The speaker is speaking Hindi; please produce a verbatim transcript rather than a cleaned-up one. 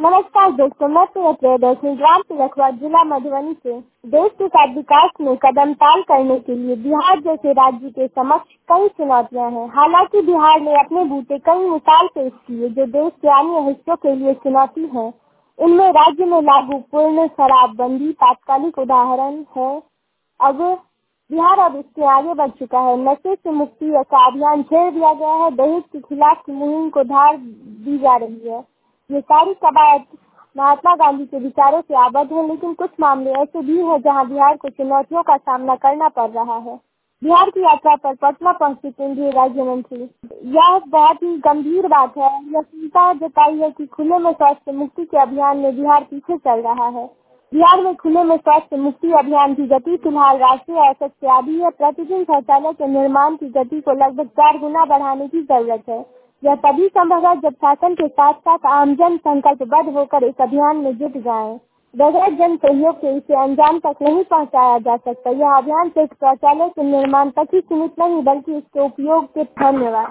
नमस्कार दोस्तों, मैं प्रियदर्शनी ग्राम तिलकवा जिला मधुबनी से। देश के साथ विकास में कदम ताल करने के लिए बिहार जैसे राज्य के समक्ष कई चुनौतियां हैं। हालांकि बिहार ने अपने बूते कई मिसाल पेश किए जो देश के अन्य हिस्सों के लिए चुनौती है। इनमें राज्य में लागू पूर्ण शराबबंदी तात्कालिक उदाहरण है। अब बिहार अब इसके आगे बढ़ चुका है। नशे से मुक्ति का अभियान छेड़ दिया गया है। दहेज के खिलाफ की मुहिम को धार दी जा रही है। ये सारी कवायद महात्मा गांधी के विचारों से आबद्ध है, लेकिन कुछ मामले ऐसे भी हैं जहां बिहार को चुनौतियों का सामना करना पड़ रहा है। बिहार की यात्रा पर पटना पहुंचे केंद्रीय राज्य मंत्री, यह बहुत ही गंभीर बात है। यह चिंता जताई है कि खुले में शौच से मुक्ति के अभियान में बिहार पीछे चल रहा है। बिहार में खुले में शौच से मुक्ति अभियान की गति फिलहाल राष्ट्रीय औसत से आधी है। प्रतिदिन शौचालय के निर्माण की गति को लगभग चार गुना बढ़ाने की जरूरत है। यह तभी संभव है जब शासन के साथ साथ आमजन संकल्पबद्ध होकर इस अभियान में जुट जाएं। बगैर जन सहयोग के इसे अंजाम तक नहीं पहुंचाया जा सकता। यह अभियान सिर्फ शौचालय के निर्माण तक ही सीमित नहीं बल्कि इसके उपयोग के धन्यवाद।